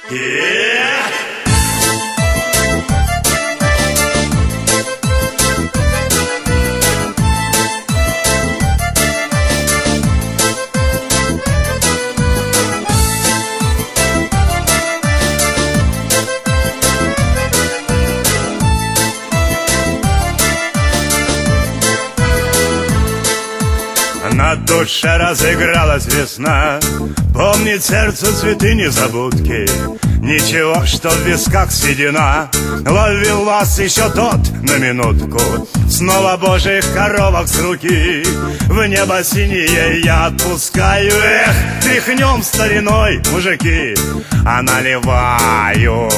На душе разыгралась весна, помнит сердце цветы незабудки. Ничего, что в висках седина, ловил вас еще тот на минутку. Снова божьих коровок с руки в небо синее я отпускаю. Эх, тряхнем стариной, мужики, а наливаю.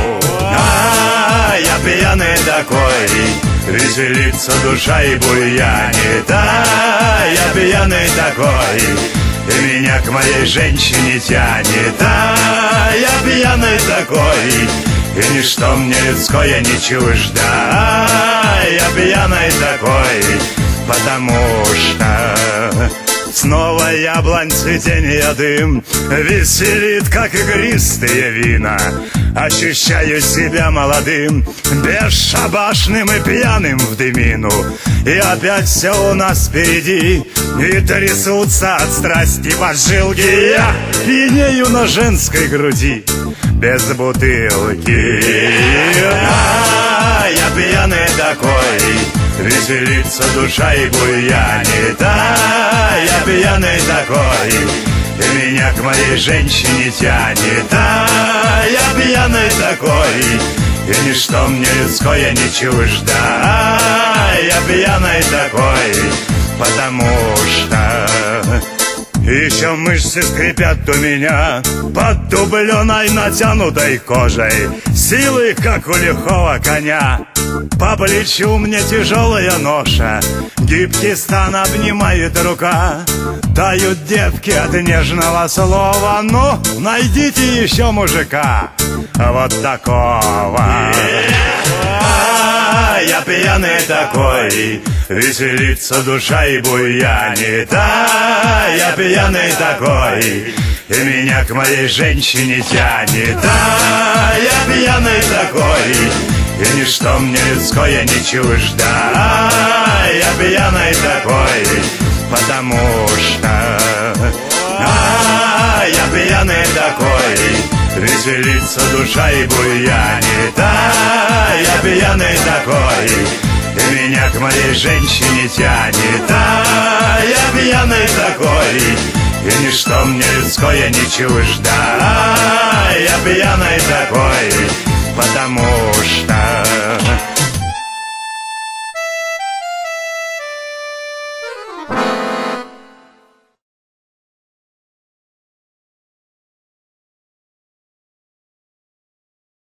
Я пьяный такой, веселится душа и буянит. Я пьяный такой, и меня к моей женщине тянет. Я пьяный такой, и ничто мне людское не чуждо. Я пьяный такой, потому что снова яблонь цветения дым веселит, как игристые вина. Ощущаю себя молодым, бесшабашным и пьяным в дымину. И опять все у нас впереди, и трясутся от страсти поджилки. Я пьянею на женской груди, без бутылки. Я пьяный такой, веселится душа и буянит. Я пьяный такой, и меня к моей женщине тянет. Я пьяный такой, и ничто мне людское не чуждо. Я пьяный такой, потому что еще мышцы скрипят у меня под дубленой натянутой кожей, силы, как у лихого коня. По плечу мне тяжелая ноша, гибкий стан обнимает рука. Тают девки от нежного слова, ну, найдите еще мужика вот такого. Я пьяный такой, веселится душа и буянит. Я пьяный такой, и меня к моей женщине тянет. Я пьяный такой, и ничто мне людское не чуждо. Я пьяный такой, потому что я пьяный такой, веселится душа и буянит. Я пьяный такой, и меня к моей женщине тянет. Я пьяный такой, и ничто мне людское не чуждо. Я пьяный такой, потому что